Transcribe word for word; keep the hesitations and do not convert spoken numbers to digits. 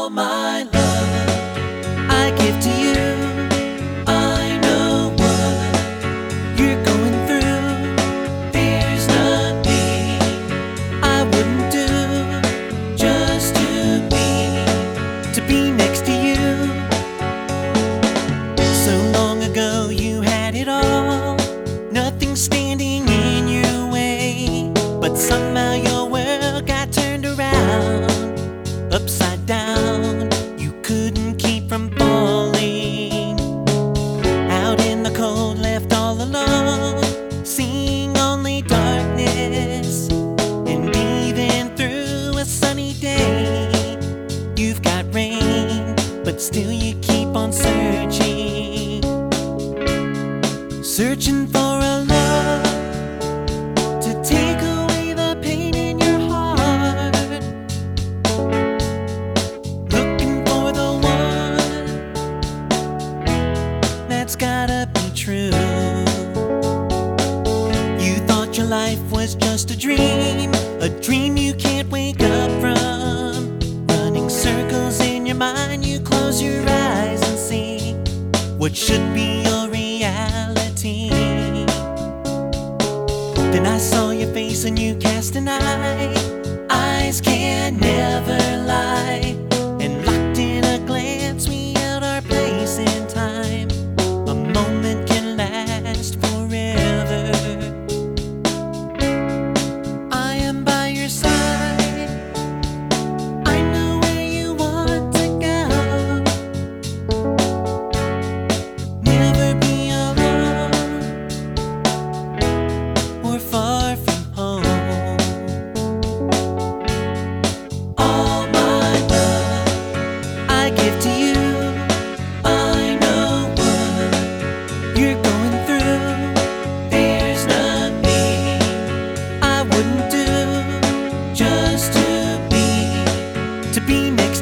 All my love I give to you. I know what you're going through. There's nothing I wouldn't do just to be, to be next to you. So long ago you had it all, nothing standing in your way, but somehow your world got turned around, upside down. You couldn't keep from falling out in the cold, left all alone, seeing only darkness. And even through a sunny day, you've got rain, but still you keep on searching, searching for a love to take away the pain in your heart, looking for the one that's gotta be true. You thought your life was just a dream, a dream you can't wake up from, running circles in your mind. You close your eyes and see what should be your reality. Then I saw your face and you cast an eye. Eyes can never lie, and locked in a glance we held our place in time. A moment can last forever. I am by your side, I know where you want to go. Never be alone or far from home. All my love I give to you. I know what you're going through. There's nothing I wouldn't do just to be, to be next